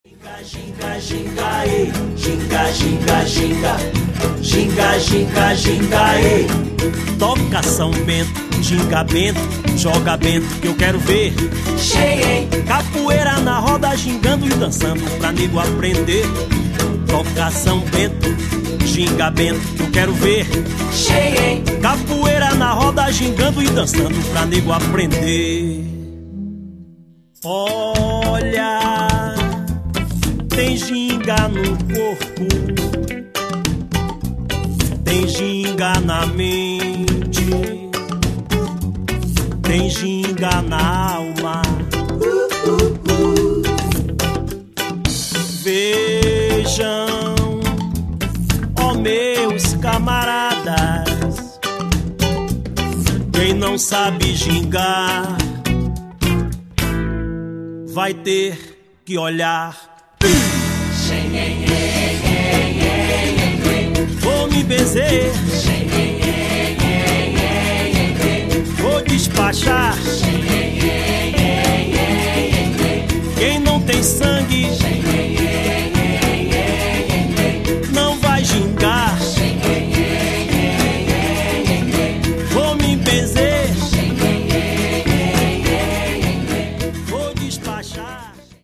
Ginga, ginga, ei, ginga, ginga, ginga, ginga, ginga, ginga, ei. Toca São Bento, ginga Bento, joga Bento que eu quero ver. Cheguei, Capoeira na roda, gingando e dançando pra nego aprender. Toca São Bento, ginga Bento que eu quero ver. cheguei, Capoeira na roda, gingando e dançando pra nego aprender. Olha, tem ginga no corpo, tem ginga na mente, tem ginga na alma. Vejam, ó meus camaradas, quem não sabe gingar vai ter que olhar. Vou me benzer, vou despachar. Quem não tem sangue